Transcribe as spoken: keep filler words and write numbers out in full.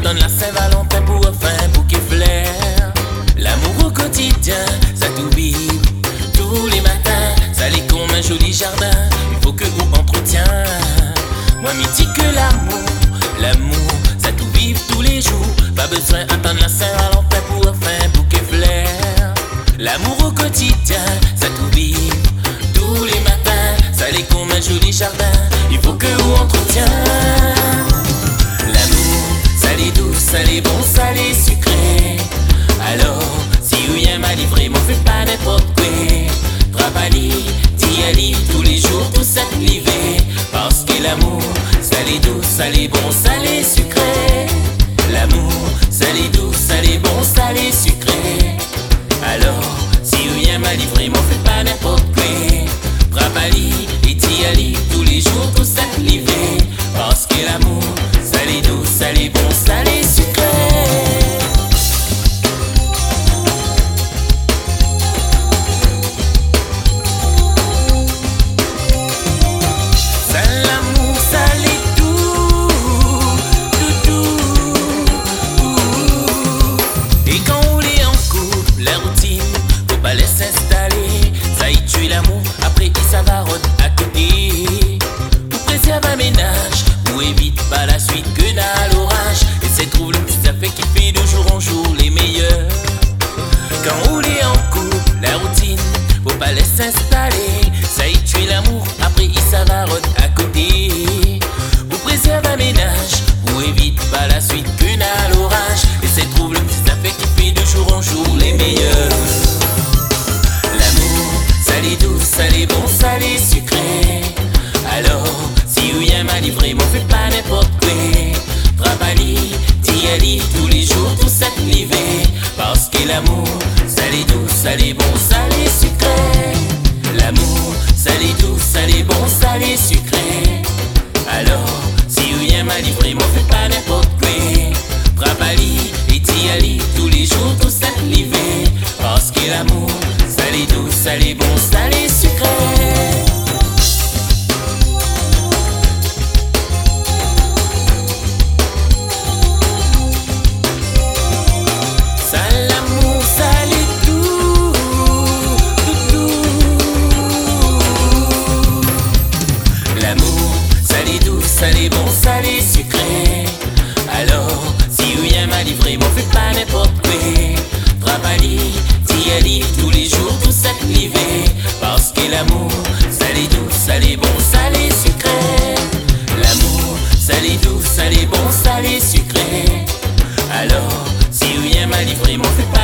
attendre la Saint-Valentin pour offrir un bouquet fleurs. L'amour au quotidien, ça tout vive tous les matins. Ça l'est comme un joli jardin, il faut que vous entretient. Moi m'y dis que l'amour, l'amour, ça tout vive tous les jours. Pas besoin d'attendre la Saint-Valentin pour offrir un bouquet fleurs. L'amour au quotidien, ça tout vive tous les matins. Ça l'est comme un joli jardin, il faut que vous entretient. L'amour, ça l'est doux, ça l'est bon, ça l'est sucré. Alors, si rien m'a livré, m'en fais pas n'importe quoi. Travailler, d'y aller tous les jours, tout ça livré. Parce que l'amour, ça l'est doux, ça l'est bon, ça l'est sucré. L'amour, ça l'est doux, ça l'est bon, ça l'est sucré. Alors, si rien m'a livré, m'en fais pas n'importe quoi. Travailler et d'y aller tous les jours, tout ça livré. Parce que l'amour, ça l'est doux, ça l'est bon, ça l'est sucré. S'installer, ça y tue l'amour, après il s'avaronne à côté. Pour préserver un ménage, ou évite pas la suite que dans l'orage. Et c'est trouve le petit affaire qui fait de jour en jour les meilleurs. Quand on est en couple, la routine, faut pas laisser s'installer. Ça y tue l'amour, après il s'avaronne à côté. Pour préserver un ménage, ou évite pas la suite que dans l'orage. Et c'est trouve le petit affaire qui fait de jour en jour les meilleurs. Ça l'est doux, ça l'est bon, ça l'est sucré. Alors, si rien m'a livré, m'en fais pas n'importe quoi. Travailler, d'y aller tous les jours, tout ça livré. Parce que l'amour, ça l'est doux, ça l'est bon, ça l'est sucré. L'amour, ça l'est doux, ça l'est bon, ça l'est sucré. Alors, si rien m'a livré, m'en fais pas n'importe quoi. Travailler et d'y aller tous les jours, tout ça livré. Parce que l'amour, ça l'est doux, ça l'est bon, ça l'est sucré. Ça l'amour, ça l'est doux, doux, doux. L'amour, ça l'est doux, ça l'est bon, ça l'est sucré. Alors, si rien m'a livré, m'en fais pas n'importe quoi. Travailler, d'y aller tous les jours, tout ça livré. Parce que l'amour, ça l'est doux, ça l'est bon, ça l'est sucré. L'amour, ça l'est doux, ça l'est bon, ça l'est sucré. Alors, si rien m'a livré, m'en fais pas